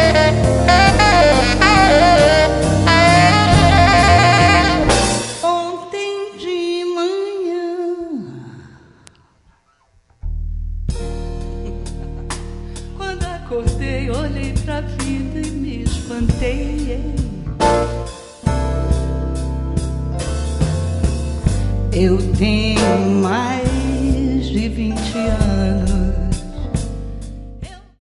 Ontem de manhã, quando acordei, olhei pra vida e me espantei. Eu tenho mais de 20 anos.